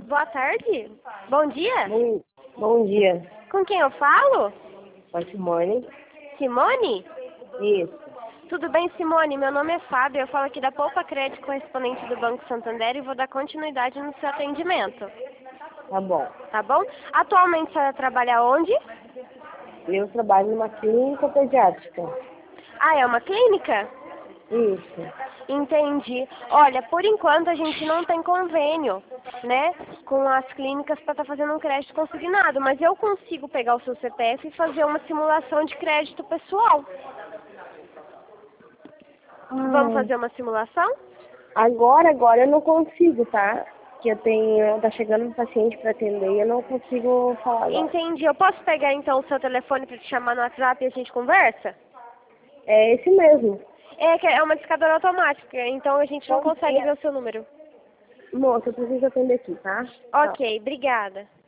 Boa tarde. Bom dia. Bom dia. Com quem eu falo? Com a Simone. Simone? Isso. Tudo bem, Simone? Meu nome é Fábio. Eu falo aqui da Poupa Crédito, correspondente do Banco Santander, e vou dar continuidade no seu atendimento. Tá bom. Tá bom? Atualmente você trabalha onde? Eu trabalho numa clínica pediátrica. Ah, é uma clínica? Isso. Entendi. Olha, por enquanto a gente não tem convênio, né, com as clínicas para estar fazendo um crédito consignado, mas eu consigo pegar o seu CPF e fazer uma simulação de crédito pessoal. Vamos fazer uma simulação? Agora eu não consigo, tá? Que tá chegando um paciente para atender e eu não consigo falar agora. Entendi. Eu posso pegar então o seu telefone para te chamar no WhatsApp e a gente conversa? É esse mesmo. É que é uma discadora automática, então a gente não consegue ver o seu número. Moça, eu preciso atender aqui, tá? Tchau. Ok, obrigada.